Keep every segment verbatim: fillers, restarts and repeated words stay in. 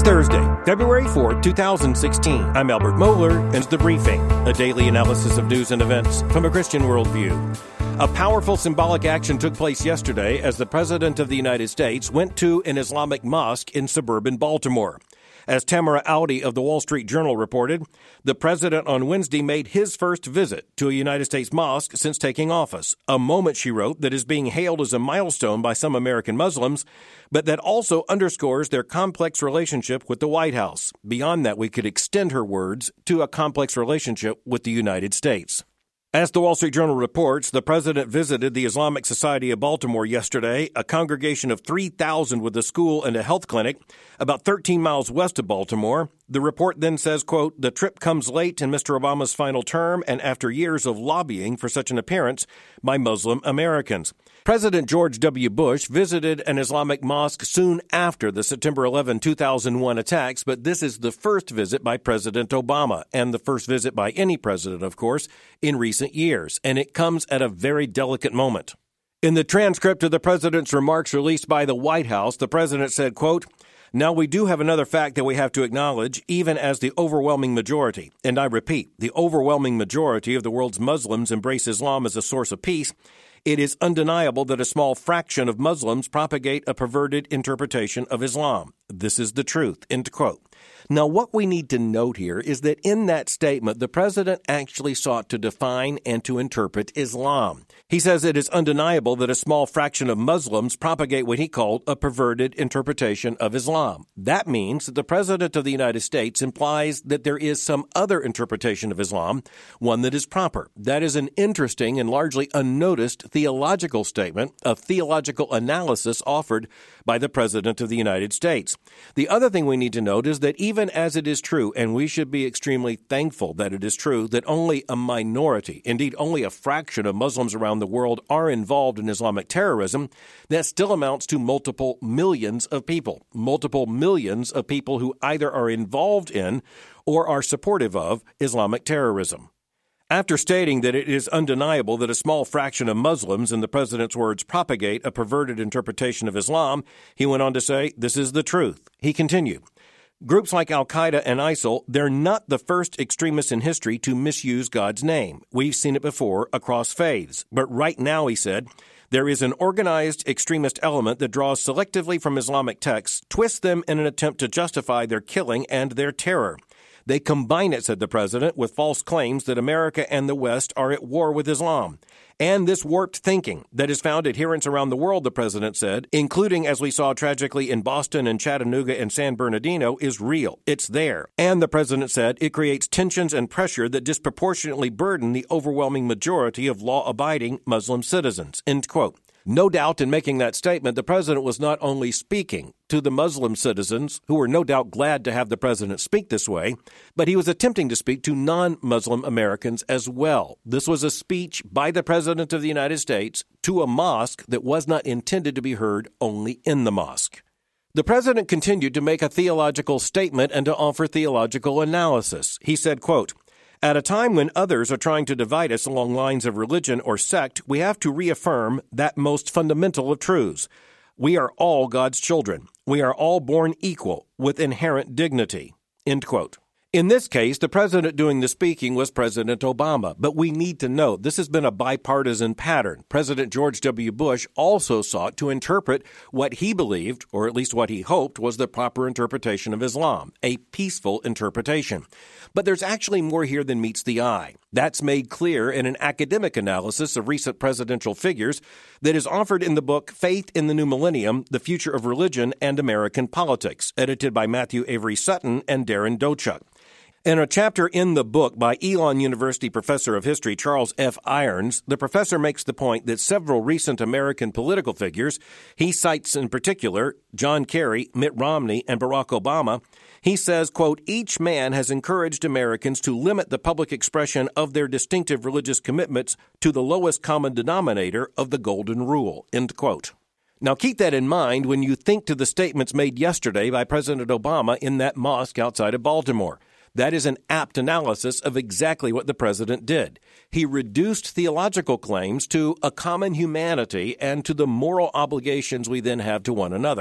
Thursday, February fourth, twenty sixteen. I'm Albert Mohler, and it's The Briefing, a daily analysis of news and events from a Christian worldview. A powerful symbolic action took place yesterday as the President of the United States went to an Islamic mosque in suburban Baltimore. As Tamara Audi of the Wall Street Journal reported, the president on Wednesday made his first visit to a United States mosque since taking office, a moment, she wrote, that is being hailed as a milestone by some American Muslims, but that also underscores their complex relationship with the White House. Beyond that, we could extend her words to a complex relationship with the United States. As the Wall Street Journal reports, the president visited the Islamic Society of Baltimore yesterday, a congregation of three thousand with a school and a health clinic, about thirteen miles west of Baltimore. The report then says, quote, the trip comes late in Mister Obama's final term and after years of lobbying for such an appearance by Muslim Americans. President George W. Bush visited an Islamic mosque soon after the September eleventh, two thousand one attacks, but this is the first visit by President Obama, and the first visit by any president, of course, in recent years, and it comes at a very delicate moment. In the transcript of the president's remarks released by the White House, the president said, quote, now, we do have another fact that we have to acknowledge, even as the overwhelming majority, and I repeat, the overwhelming majority of the world's Muslims embrace Islam as a source of peace. It is undeniable that a small fraction of Muslims propagate a perverted interpretation of Islam. This is the truth, end quote. Now, what we need to note here is that in that statement, the president actually sought to define and to interpret Islam. He says it is undeniable that a small fraction of Muslims propagate what he called a perverted interpretation of Islam. That means that the president of the United States implies that there is some other interpretation of Islam, one that is proper. That is an interesting and largely unnoticed theological statement, a theological analysis offered by the president of the United States. The other thing we need to note is that even as it is true, and we should be extremely thankful that it is true, that only a minority, indeed only a fraction of Muslims around the world are involved in Islamic terrorism, that still amounts to multiple millions of people, multiple millions of people who either are involved in or are supportive of Islamic terrorism. After stating that it is undeniable that a small fraction of Muslims, in the president's words, propagate a perverted interpretation of Islam, he went on to say, this is the truth. He continued, groups like Al-Qaeda and ISIL, they're not the first extremists in history to misuse God's name. We've seen it before across faiths. But right now, he said, there is an organized extremist element that draws selectively from Islamic texts, twists them in an attempt to justify their killing and their terror. They combine it, said the president, with false claims that America and the West are at war with Islam. And this warped thinking that has found adherents around the world, the president said, including, as we saw tragically in Boston and Chattanooga and San Bernardino, is real. It's there. And the president said it creates tensions and pressure that disproportionately burden the overwhelming majority of law-abiding Muslim citizens, end quote. No doubt in making that statement, the president was not only speaking to the Muslim citizens, who were no doubt glad to have the president speak this way, but he was attempting to speak to non-Muslim Americans as well. This was a speech by the President of the United States to a mosque that was not intended to be heard only in the mosque. The president continued to make a theological statement and to offer theological analysis. He said, quote, at a time when others are trying to divide us along lines of religion or sect, we have to reaffirm that most fundamental of truths. We are all God's children. We are all born equal with inherent dignity. End quote. In this case, the president doing the speaking was President Obama, but we need to note this has been a bipartisan pattern. President George W. Bush also sought to interpret what he believed, or at least what he hoped, was the proper interpretation of Islam, a peaceful interpretation. But there's actually more here than meets the eye. That's made clear in an academic analysis of recent presidential figures that is offered in the book Faith in the New Millennium, The Future of Religion and American Politics, edited by Matthew Avery Sutton and Darren Dochuk. In a chapter in the book by Elon University professor of history Charles F. Irons, the professor makes the point that several recent American political figures, he cites in particular John Kerry, Mitt Romney, and Barack Obama, he says, quote, each man has encouraged Americans to limit the public expression of their distinctive religious commitments to the lowest common denominator of the golden rule, end quote. Now, keep that in mind when you think to the statements made yesterday by President Obama in that mosque outside of Baltimore. That is an apt analysis of exactly what the president did. He reduced theological claims to a common humanity and to the moral obligations we then have to one another.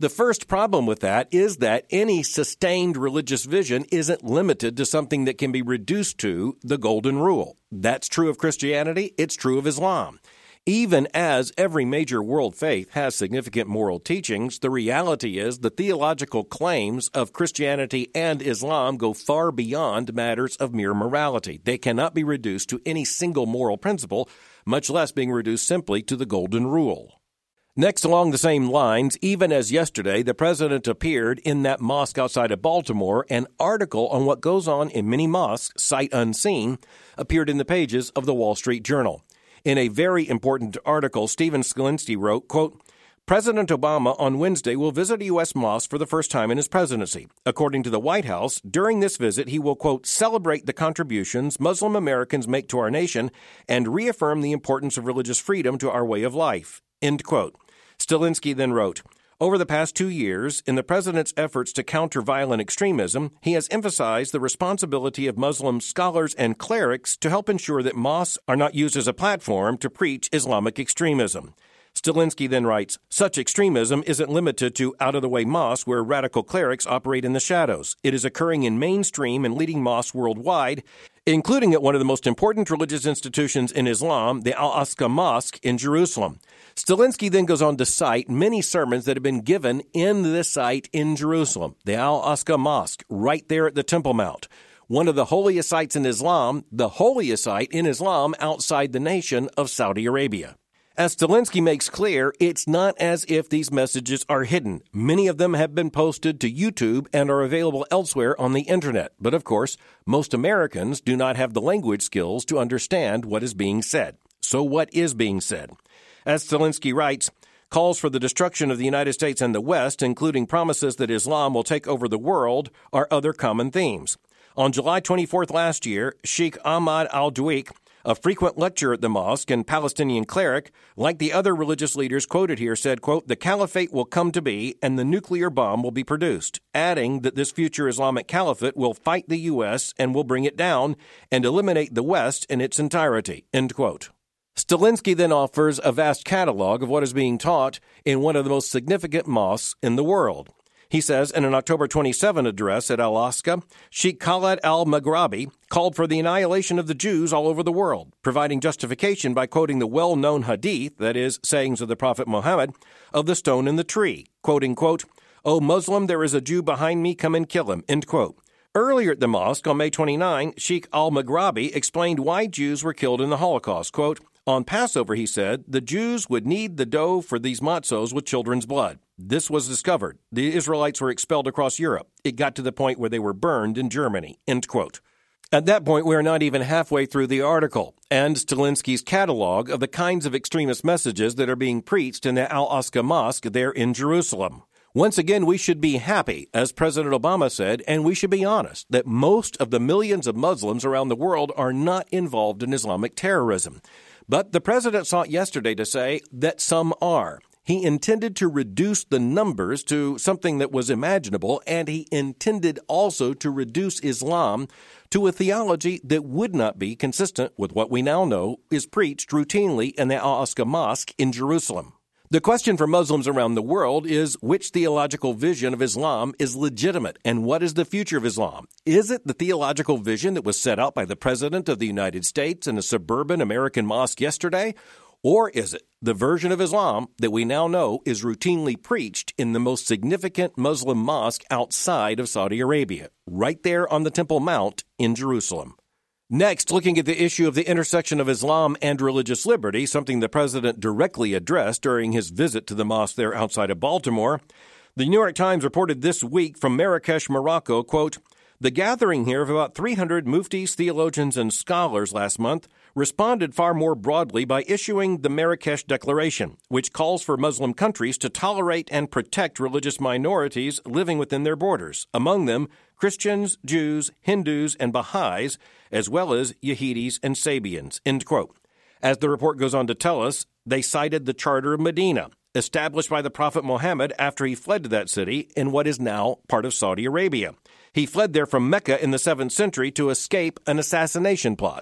The first problem with that is that any sustained religious vision isn't limited to something that can be reduced to the Golden Rule. That's true of Christianity. It's true of Islam. Even as every major world faith has significant moral teachings, the reality is the theological claims of Christianity and Islam go far beyond matters of mere morality. They cannot be reduced to any single moral principle, much less being reduced simply to the Golden Rule. Next, along the same lines, even as yesterday, the president appeared in that mosque outside of Baltimore. An article on what goes on in many mosques, sight unseen, appeared in the pages of the Wall Street Journal. In a very important article, Stephen Skalinsky wrote, quote, President Obama on Wednesday will visit a U S mosque for the first time in his presidency. According to the White House, during this visit, he will, quote, celebrate the contributions Muslim Americans make to our nation and reaffirm the importance of religious freedom to our way of life, end quote. Stalinsky then wrote, over the past two years, in the president's efforts to counter violent extremism, he has emphasized the responsibility of Muslim scholars and clerics to help ensure that mosques are not used as a platform to preach Islamic extremism. Stalinsky then writes, such extremism isn't limited to out-of-the-way mosques where radical clerics operate in the shadows. It is occurring in mainstream and leading mosques worldwide, including at one of the most important religious institutions in Islam, the Al-Aqsa Mosque in Jerusalem. Stalinsky then goes on to cite many sermons that have been given in this site in Jerusalem, the Al-Aqsa Mosque, right there at the Temple Mount. One of the holiest sites in Islam, the holiest site in Islam outside the nation of Saudi Arabia. As Stalinsky makes clear, it's not as if these messages are hidden. Many of them have been posted to YouTube and are available elsewhere on the internet. But of course, most Americans do not have the language skills to understand what is being said. So what is being said? As Stalinsky writes, calls for the destruction of the United States and the West, including promises that Islam will take over the world, are other common themes. On July twenty-fourth last year, Sheikh Ahmad al-Dweik, a frequent lecturer at the mosque and Palestinian cleric, like the other religious leaders quoted here, said, quote, the caliphate will come to be and the nuclear bomb will be produced, adding that this future Islamic caliphate will fight the U S and will bring it down and eliminate the West in its entirety, end quote. Stalinsky then offers a vast catalog of what is being taught in one of the most significant mosques in the world. He says in an October twenty-seventh address at Al-Aqsa, Sheikh Khaled al-Maghrabi called for the annihilation of the Jews all over the world, providing justification by quoting the well-known hadith, that is, sayings of the Prophet Muhammad, of the stone and the tree, quoting, quote, O Muslim, there is a Jew behind me, come and kill him, end quote. Earlier at the mosque on May twenty-ninth, Sheikh al-Maghrabi explained why Jews were killed in the Holocaust, quote, on Passover, he said, the Jews would knead the dough for these matzos with children's blood. This was discovered. The Israelites were expelled across Europe. It got to the point where they were burned in Germany, end quote. At that point, we are not even halfway through the article and Stalinsky's catalog of the kinds of extremist messages that are being preached in the Al-Aqsa Mosque there in Jerusalem. Once again, we should be happy, as President Obama said, and we should be honest, that most of the millions of Muslims around the world are not involved in Islamic terrorism. But the president sought yesterday to say that some are. He intended to reduce the numbers to something that was imaginable, and he intended also to reduce Islam to a theology that would not be consistent with what we now know is preached routinely in the Al-Aqsa Mosque in Jerusalem. The question for Muslims around the world is which theological vision of Islam is legitimate and what is the future of Islam? Is it the theological vision that was set out by the President of the United States in a suburban American mosque yesterday? Or is it the version of Islam that we now know is routinely preached in the most significant Muslim mosque outside of Saudi Arabia, right there on the Temple Mount in Jerusalem? Next, looking at the issue of the intersection of Islam and religious liberty, something the president directly addressed during his visit to the mosque there outside of Baltimore, the New York Times reported this week from Marrakesh, Morocco, quote, the gathering here of about three hundred muftis, theologians, and scholars last month responded far more broadly by issuing the Marrakesh Declaration, which calls for Muslim countries to tolerate and protect religious minorities living within their borders, among them Christians, Jews, Hindus, and Baha'is, as well as Yehudis and Sabians, end quote. As the report goes on to tell us, they cited the Charter of Medina, established by the Prophet Muhammad after he fled to that city in what is now part of Saudi Arabia. He fled there from Mecca in the seventh century to escape an assassination plot.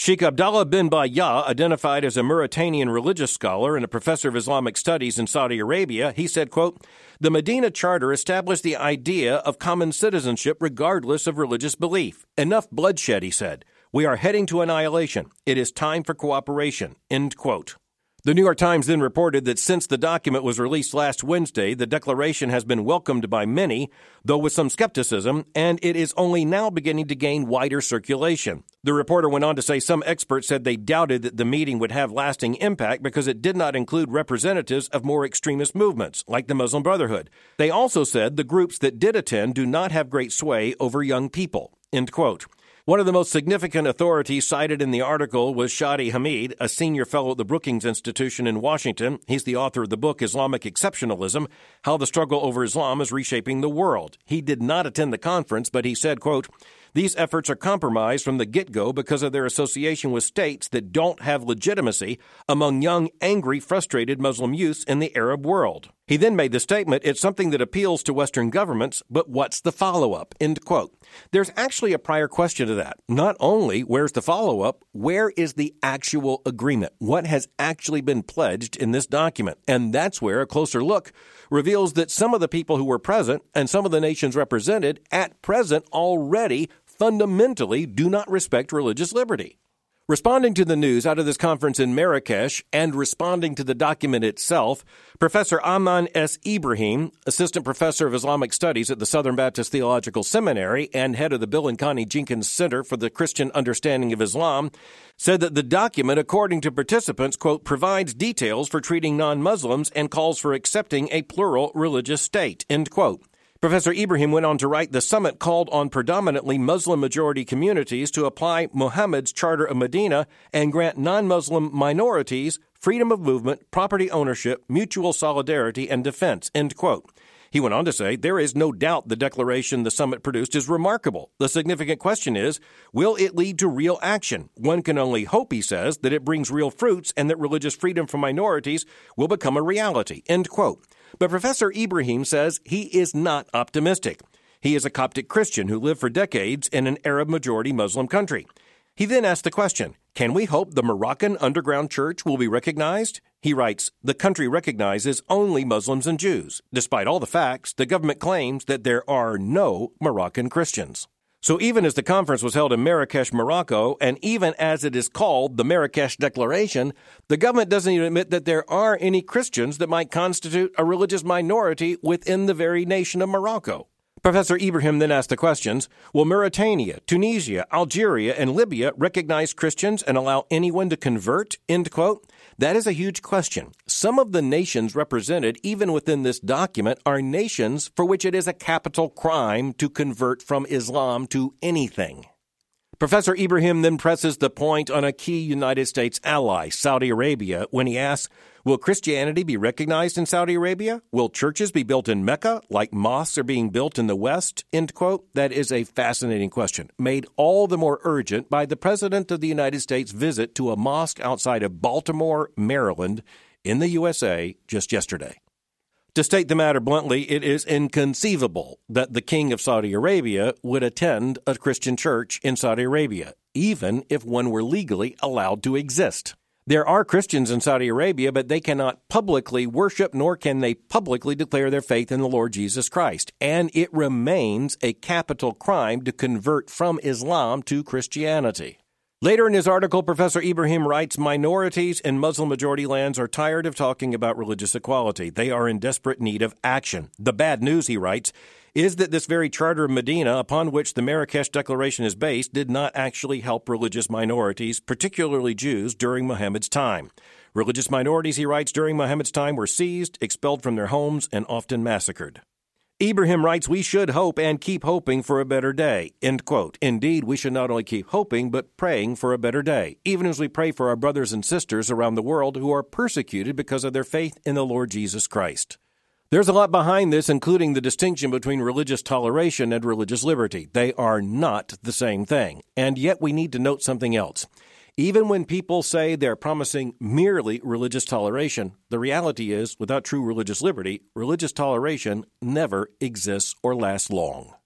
Sheikh Abdallah bin Bayah, identified as a Mauritanian religious scholar and a professor of Islamic studies in Saudi Arabia, he said, quote, "The Medina Charter established the idea of common citizenship regardless of religious belief. Enough bloodshed," he said. "We are heading to annihilation. It is time for cooperation." End quote. The New York Times then reported that since the document was released last Wednesday, the declaration has been welcomed by many, though with some skepticism, and it is only now beginning to gain wider circulation. The reporter went on to say some experts said they doubted that the meeting would have lasting impact because it did not include representatives of more extremist movements, like the Muslim Brotherhood. They also said the groups that did attend do not have great sway over young people. End quote. One of the most significant authorities cited in the article was Shadi Hamid, a senior fellow at the Brookings Institution in Washington. He's the author of the book Islamic Exceptionalism, How the Struggle Over Islam is Reshaping the World. He did not attend the conference, but he said, quote, "These efforts are compromised from the get-go because of their association with states that don't have legitimacy among young, angry, frustrated Muslim youths in the Arab world." He then made the statement, "It's something that appeals to Western governments, but what's the follow-up?" End quote. There's actually a prior question to that. Not only where's the follow-up, where is the actual agreement? What has actually been pledged in this document? And that's where a closer look reveals that some of the people who were present and some of the nations represented at present already fundamentally do not respect religious liberty. Responding to the news out of this conference in Marrakesh and responding to the document itself, Professor Ahmad S. Ibrahim, assistant professor of Islamic studies at the Southern Baptist Theological Seminary and head of the Bill and Connie Jenkins Center for the Christian Understanding of Islam, said that the document, according to participants, quote, provides details for treating non-Muslims and calls for accepting a plural religious state, end quote. Professor Ibrahim went on to write, the summit called on predominantly Muslim-majority communities to apply Muhammad's Charter of Medina and grant non-Muslim minorities freedom of movement, property ownership, mutual solidarity, and defense, end quote. He went on to say, there is no doubt the declaration the summit produced is remarkable. The significant question is, will it lead to real action? One can only hope, he says, that it brings real fruits and that religious freedom for minorities will become a reality, end quote. But Professor Ibrahim says he is not optimistic. He is a Coptic Christian who lived for decades in an Arab-majority Muslim country. He then asked the question, can we hope the Moroccan underground church will be recognized? He writes, the country recognizes only Muslims and Jews. Despite all the facts, the government claims that there are no Moroccan Christians. So even as the conference was held in Marrakesh, Morocco, and even as it is called the Marrakesh Declaration, the government doesn't even admit that there are any Christians that might constitute a religious minority within the very nation of Morocco. Professor Ibrahim then asked the questions, will Mauritania, Tunisia, Algeria, and Libya recognize Christians and allow anyone to convert? End quote. That is a huge question. Some of the nations represented, even within this document, are nations for which it is a capital crime to convert from Islam to anything. Professor Ibrahim then presses the point on a key United States ally, Saudi Arabia, when he asks, will Christianity be recognized in Saudi Arabia? Will churches be built in Mecca like mosques are being built in the West? End quote. That is a fascinating question, made all the more urgent by the President of the United States' visit to a mosque outside of Baltimore, Maryland, in the U S A just yesterday. To state the matter bluntly, it is inconceivable that the King of Saudi Arabia would attend a Christian church in Saudi Arabia, even if one were legally allowed to exist. There are Christians in Saudi Arabia, but they cannot publicly worship, nor can they publicly declare their faith in the Lord Jesus Christ. And it remains a capital crime to convert from Islam to Christianity. Later in his article, Professor Ibrahim writes, minorities in Muslim-majority lands are tired of talking about religious equality. They are in desperate need of action. The bad news, he writes, is that this very Charter of Medina, upon which the Marrakesh Declaration is based, did not actually help religious minorities, particularly Jews, during Muhammad's time. Religious minorities, he writes, during Muhammad's time were seized, expelled from their homes, and often massacred. Ibrahim writes, we should hope and keep hoping for a better day, end quote. Indeed, we should not only keep hoping, but praying for a better day, even as we pray for our brothers and sisters around the world who are persecuted because of their faith in the Lord Jesus Christ. There's a lot behind this, including the distinction between religious toleration and religious liberty. They are not the same thing. And yet we need to note something else. Even when people say they're promising merely religious toleration, the reality is, without true religious liberty, religious toleration never exists or lasts long.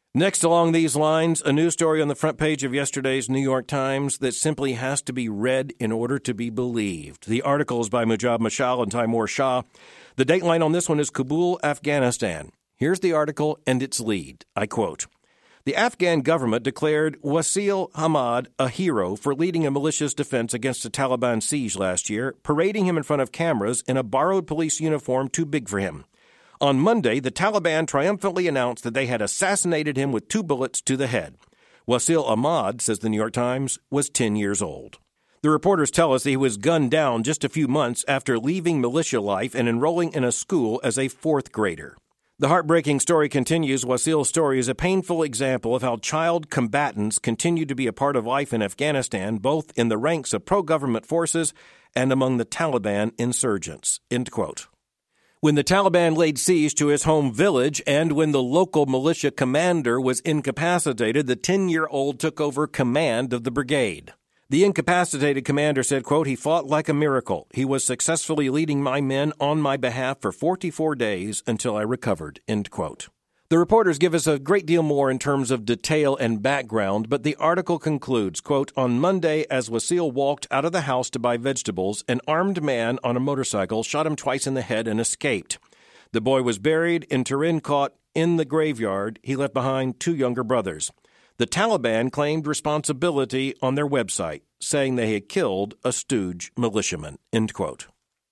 Next along these lines, a news story on the front page of yesterday's New York Times that simply has to be read in order to be believed. The article is by Mujab Mashal and Taimur Shah. The dateline on this one is Kabul, Afghanistan. Here's the article and its lead. I quote, "The Afghan government declared Wasil Ahmad a hero for leading a malicious defense against a Taliban siege last year, parading him in front of cameras in a borrowed police uniform too big for him. On Monday, the Taliban triumphantly announced that they had assassinated him with two bullets to the head. Wasil Ahmad, says the New York Times, was ten years old. The reporters tell us that he was gunned down just a few months after leaving militia life and enrolling in a school as a fourth grader. The heartbreaking story continues. Wasil's story is a painful example of how child combatants continue to be a part of life in Afghanistan, both in the ranks of pro-government forces and among the Taliban insurgents." End quote. When the Taliban laid siege to his home village and when the local militia commander was incapacitated, the ten-year-old took over command of the brigade. The incapacitated commander said, quote, "He fought like a miracle. He was successfully leading my men on my behalf for forty-four days until I recovered," end quote. The reporters give us a great deal more in terms of detail and background, but the article concludes, quote, "On Monday, as Wasil walked out of the house to buy vegetables, an armed man on a motorcycle shot him twice in the head and escaped. The boy was buried in Turinkot in the graveyard. He left behind two younger brothers. The Taliban claimed responsibility on their website, saying they had killed a stooge militiaman," end quote.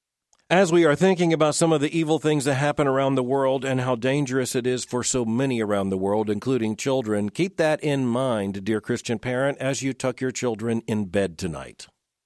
As we are thinking about some of the evil things that happen around the world and how dangerous it is for so many around the world, including children, keep that in mind, dear Christian parent, as you tuck your children in bed tonight.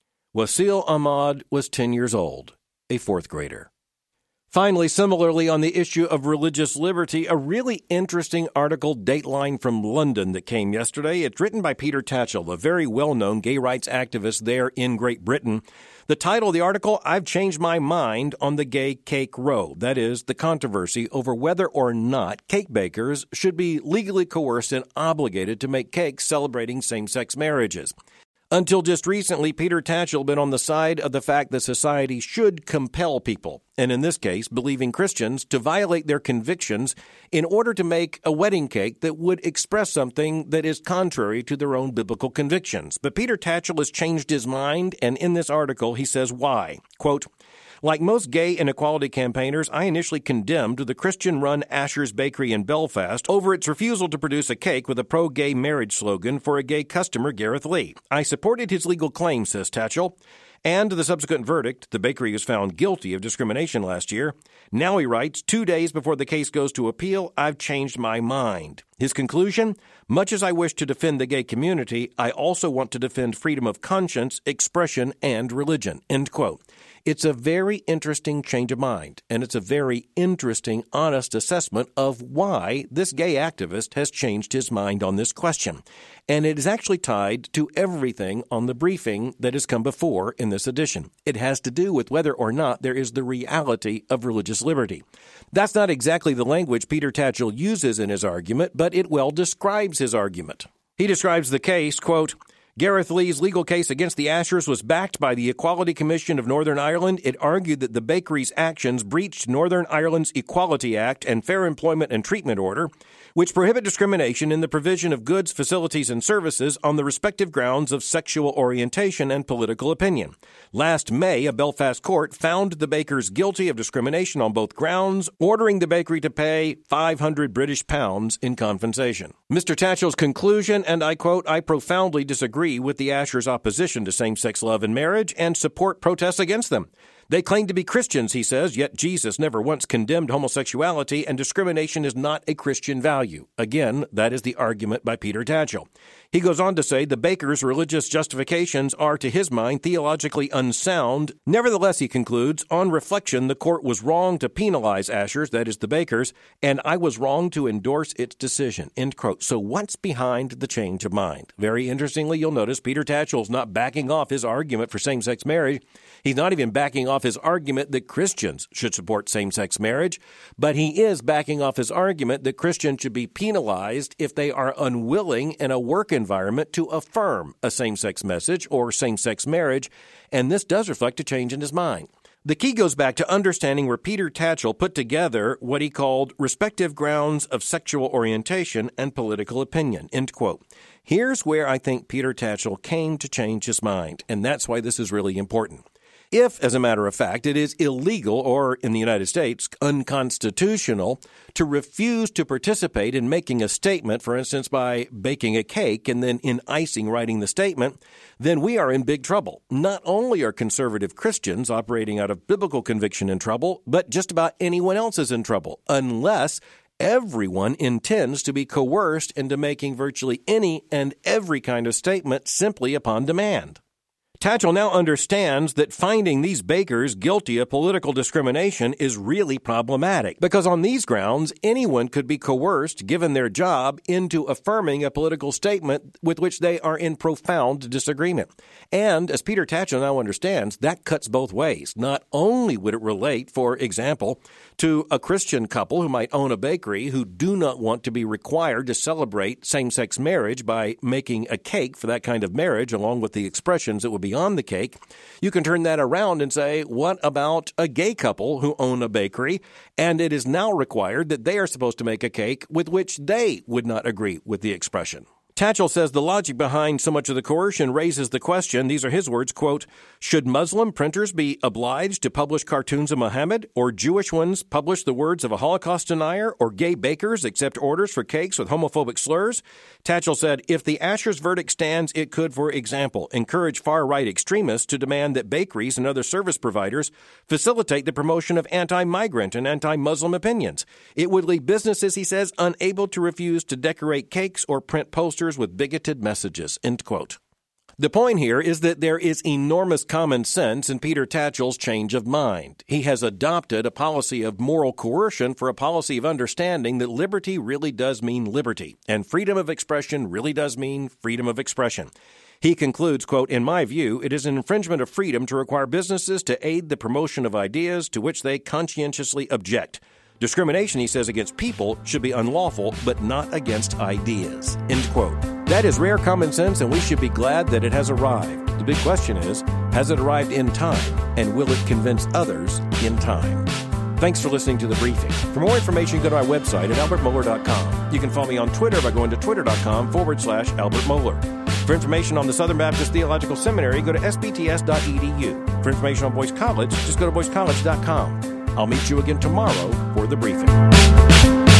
Wasil Ahmad was ten years old, a fourth grader. Finally, similarly on the issue of religious liberty, a really interesting article, Dateline from London, that came yesterday. It's written by Peter Tatchell, a very well-known gay rights activist there in Great Britain. The title of the article, "I've Changed My Mind on the Gay Cake Row." That is, the controversy over whether or not cake bakers should be legally coerced and obligated to make cakes celebrating same-sex marriages. Until just recently, Peter Tatchell had been on the side of the fact that society should compel people, and in this case, believing Christians, to violate their convictions in order to make a wedding cake that would express something that is contrary to their own biblical convictions. But Peter Tatchell has changed his mind, and in this article, he says why. Quote, "Like most gay inequality campaigners, I initially condemned the Christian-run Asher's Bakery in Belfast over its refusal to produce a cake with a pro-gay marriage slogan for a gay customer, Gareth Lee. I supported his legal claim," says Tatchell, "and the subsequent verdict. The bakery was found guilty of discrimination last year. Now," he writes, "two days before the case goes to appeal, I've changed my mind." His conclusion, "Much as I wish to defend the gay community, I also want to defend freedom of conscience, expression, and religion," end quote. It's a very interesting change of mind, and it's a very interesting, honest assessment of why this gay activist has changed his mind on this question. And it is actually tied to everything on the briefing that has come before in this edition. It has to do with whether or not there is the reality of religious liberty. That's not exactly the language Peter Tatchell uses in his argument, but it well describes his argument. He describes the case, quote, "Gareth Lee's legal case against the Ashers was backed by the Equality Commission of Northern Ireland. It argued that the bakery's actions breached Northern Ireland's Equality Act and Fair Employment and Treatment Order, which prohibit discrimination in the provision of goods, facilities, and services on the respective grounds of sexual orientation and political opinion. Last May, a Belfast court found the bakers guilty of discrimination on both grounds, ordering the bakery to pay five hundred British pounds in compensation." Mister Tatchell's conclusion, and I quote, "I profoundly disagree with the Ashers' opposition to same-sex love and marriage and support protests against them. They claim to be Christians," he says, "yet Jesus never once condemned homosexuality, and discrimination is not a Christian value." Again, that is the argument by Peter Tatchell. He goes on to say the bakers' religious justifications are, to his mind, theologically unsound. Nevertheless, he concludes, "On reflection, the court was wrong to penalize Ashers, that is the bakers, and I was wrong to endorse its decision," end quote. So what's behind the change of mind? Very interestingly, you'll notice Peter Tatchell's not backing off his argument for same-sex marriage. He's not even backing off his argument that Christians should support same-sex marriage, but he is backing off his argument that Christians should be penalized if they are unwilling in a work environment to affirm a same-sex message or same-sex marriage, and this does reflect a change in his mind. The key goes back to understanding where Peter Tatchell put together what he called respective grounds of sexual orientation and political opinion, end quote. Here's where I think Peter Tatchell came to change his mind, and that's why this is really important. If, as a matter of fact, it is illegal or, in the United States, unconstitutional to refuse to participate in making a statement, for instance, by baking a cake and then in icing writing the statement, then we are in big trouble. Not only are conservative Christians operating out of biblical conviction in trouble, but just about anyone else is in trouble, unless everyone intends to be coerced into making virtually any and every kind of statement simply upon demand. Tatchell now understands that finding these bakers guilty of political discrimination is really problematic because on these grounds, anyone could be coerced, given their job, into affirming a political statement with which they are in profound disagreement. And as Peter Tatchell now understands, that cuts both ways. Not only would it relate, for example, to a Christian couple who might own a bakery who do not want to be required to celebrate same-sex marriage by making a cake for that kind of marriage, along with the expressions that would be on the cake. You can turn that around and say, what about a gay couple who own a bakery, and it is now required that they are supposed to make a cake with which they would not agree with the expression? Tatchell says the logic behind so much of the coercion raises the question, these are his words, quote, should Muslim printers be obliged to publish cartoons of Muhammad, or Jewish ones publish the words of a Holocaust denier, or gay bakers accept orders for cakes with homophobic slurs? Tatchell said, if the Asher's verdict stands, it could, for example, encourage far-right extremists to demand that bakeries and other service providers facilitate the promotion of anti-migrant and anti-Muslim opinions. It would leave businesses, he says, unable to refuse to decorate cakes or print posters with bigoted messages, end quote. The point here is that there is enormous common sense in Peter Tatchell's change of mind. He has adopted a policy of moral coercion for a policy of understanding that liberty really does mean liberty, and freedom of expression really does mean freedom of expression. He concludes, quote, in my view, it is an infringement of freedom to require businesses to aid the promotion of ideas to which they conscientiously object. Discrimination, he says, against people should be unlawful, but not against ideas, end quote. That is rare common sense, and we should be glad that it has arrived. The big question is, has it arrived in time, and will it convince others in time? Thanks for listening to The Briefing. For more information, go to our website at albert mohler dot com. You can follow me on Twitter by going to twitter.com forward slash Albert Mohler. For information on the Southern Baptist Theological Seminary, go to s b t s dot e d u. For information on Boyce College, just go to boyce college dot com. I'll meet you again tomorrow for The Briefing.